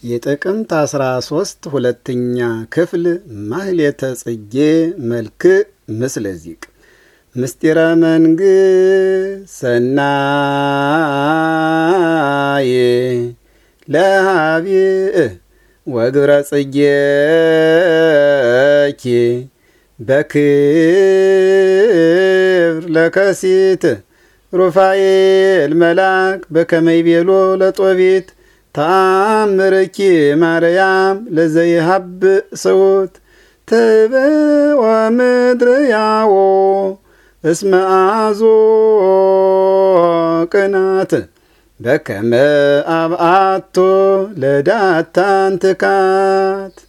የጥቅምት 13 ሁለተኛ ክፍል ማህሌተ ጽጌ መልክ ምስለ ዚቅ ምስጢረ መንግሥት ሰናየ ለሃቢእ ወግብረ ጽጌኪ በክብር ለከሲት ሩፋኤል መልአክ በከመይቤሎ ለጦቢት ታምርኪ ማርያም ለዘይሃብ ሰውት ትበወ ምድር ያዎ እስመ አዞ ቅናት በከመ አብአቶ ለዳታን ትካት